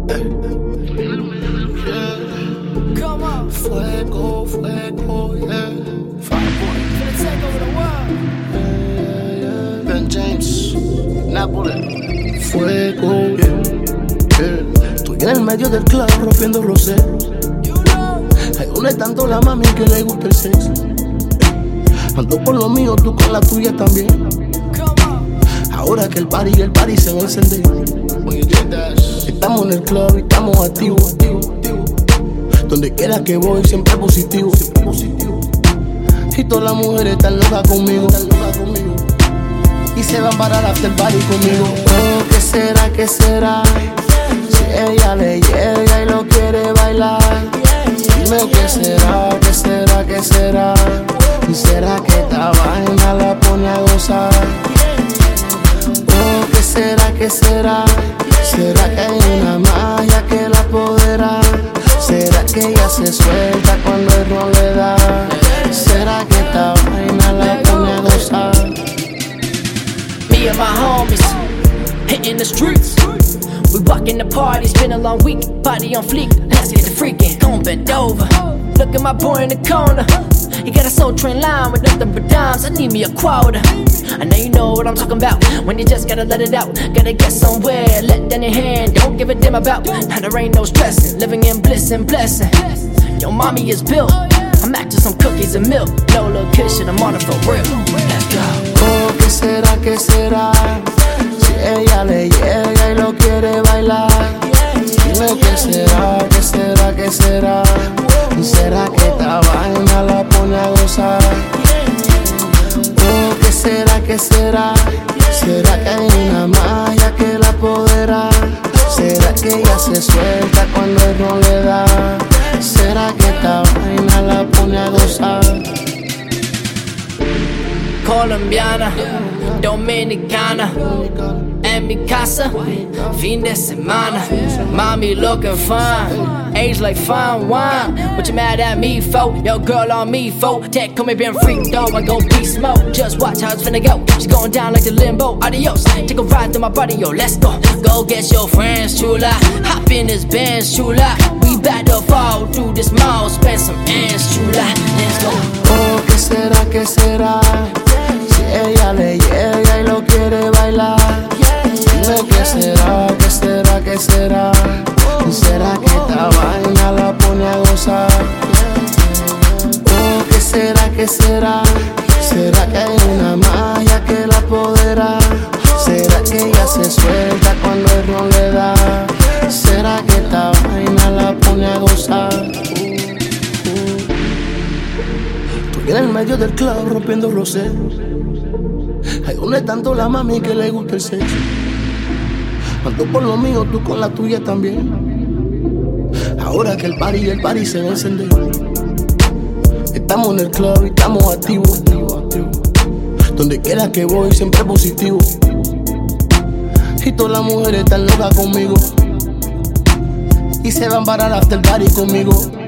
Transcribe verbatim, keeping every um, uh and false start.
Come on. Fuego, fuego, yeah. Fireboy. Gonna take over the world. Yeah, yeah. Ben James, Napoli. Fuego, yeah, yeah. Estoy en el medio del club rompiendo rosé. You know. Hay una tanto la mami que le gusta el sexo. Ando por lo mío, tú con la tuya también. Come on. Ahora que el party y el party se va a encender. Estamos en el club y estamos activos. Donde quiera que voy, siempre positivo. Y todas las mujeres están locas conmigo. Y se van para el after party conmigo. Oh, ¿qué será, qué será? Si ella le llega y lo quiere bailar. Dime qué será, qué será, qué será. ¿Será que esta vaina la pone a gozar? Oh, ¿qué será, qué será? ¿Será que hay una magia que la apodera? ¿Será que ella se suelta cuando el ron le da? ¿Será que esta vaina la pone a gozar? Me and my homies hitting the streets. We rockin' the party, it's been a long week. Body on fleek, let's get the freakin'. Gon' bend over. Look at my boy in the corner. He got a soul train line with nothing but dimes. I need me a quarter. I know you know what I'm talking about. When you just gotta let it out, gotta get somewhere. Let down your hand, don't give a damn about. Now there ain't no stressing, living in bliss and blessing. Your mommy is built. I'm acting some cookies and milk. No little kiss, I'm on it for real. Let's go. Oh, ¿qué será, qué será? Si ella le llega y lo quiere bailar. Dime qué será, qué será, qué será. ¿Será que esta vaina la pone a gozar? Oh, ¿qué será, qué será? ¿Será que hay una magia que la apodera? ¿Será que ella se suelta cuando el ron le da? ¿Será que esta vaina la pone a gozar? Colombiana, dominicana, en mi casa, fin de semana. Mommy looking fine, age like fine wine. What you mad at me for? Your girl on me for? Tech come bien freak dog, I gon' be smoke. Just watch how it's finna go. She's going down like the limbo. Adios, take a ride through my body, yo. Let's go. Go get your friends, chula. Hop in this Benz, chula. We back to fall through this mall, spend some ends, chula. Let's go. Oh, ¿qué será, qué será? Si ella le llega y lo quiere bailar. Dime qué será, qué será, qué será. ¿Será que esta vaina la pone a gozar? Oh, ¿qué será, qué será? ¿Será que hay una magia que la apodera? ¿Será que ella se suelta cuando el ron le da? ¿Será que esta vaina la pone a gozar? Estoy en el medio del club rompiendo rosé. Hay una tanto la mami que le gusta el sexo. Ando por lo mío, tú con la tuya también. Ahora que el party y el party se va a encender. Estamos en el club y estamos activos. Donde quiera que voy, siempre positivo. Y todas las mujeres están locas conmigo. Y se van para el after party conmigo.